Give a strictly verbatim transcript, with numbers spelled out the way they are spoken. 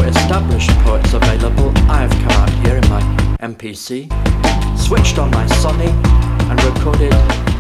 established poets available, I have come out here in my M P C, switched on my Sony and recorded